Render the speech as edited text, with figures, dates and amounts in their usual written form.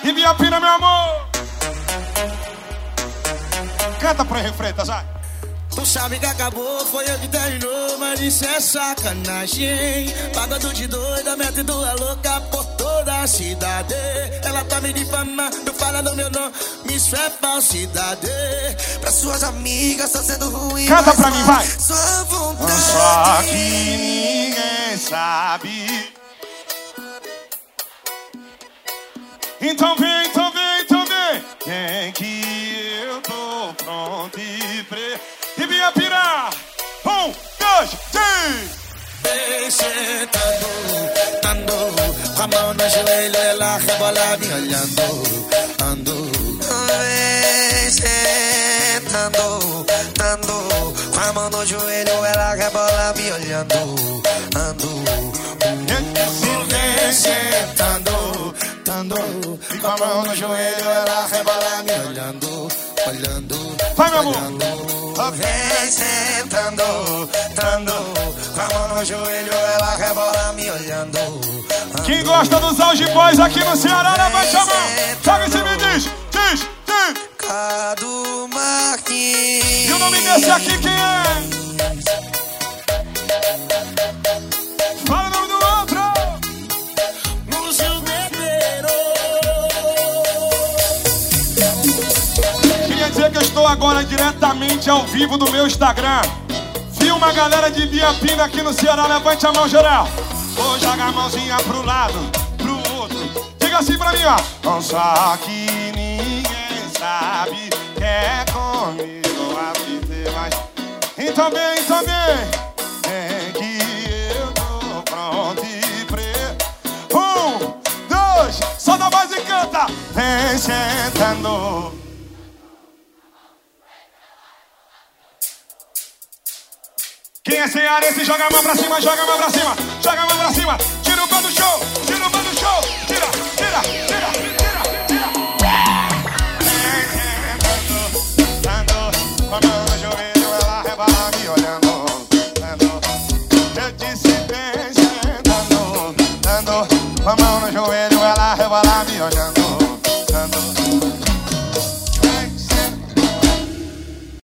E minha pina, meu amor. Canta pra refreta, vai. Tu sabe que acabou, foi eu que terminou, mas isso é sacanagem. Pagando de doida, metendo a louca por toda a cidade. Ela tá me difamando, falando meu nome, isso é falsidade. Pra suas amigas tá sendo ruim. Canta pra mim, vai. Sua vontade. Só que ninguém sabe. Então vem, então vem, então vem. Vem que eu tô pronto e pre... E minha pira. 1, 2, 3. Vem sentando, ando, com a mão no joelho, ela rebola me olhando, ando. Vem sentando, ando, com a mão no joelho, ela rebola me olhando, ando. Vem sentando, ando, com a mão no joelho, ela rebola me olhando, olhando. Vai, meu amor. Vem sentando, com a mão no joelho, ela rebola me olhando. Quem gosta dos Auge Boys aqui no Ceará, levante a mão. Sabe se me diz, diz. Cadu Marquinhos. E o nome desse aqui quem é? Fala o nome do outro. Lúcio Bebeiro. Queria dizer que eu estou agora diretamente ao vivo do meu Instagram. Filma a galera de Biapina aqui no Ceará, levante a mão geral. Vou jogar a mãozinha pro lado, pro outro. Diga assim pra mim, ó. Só que ninguém sabe que é comigo a viver mais. Então vem, então vem. Vem que eu tô pronto e preto. 1, 2, só dá voz e canta. Vem sentando. Quem é cearense, joga a mão pra cima, joga a mão pra cima, joga a mão pra cima. Tira o pé do show, tira o pé do show, tira.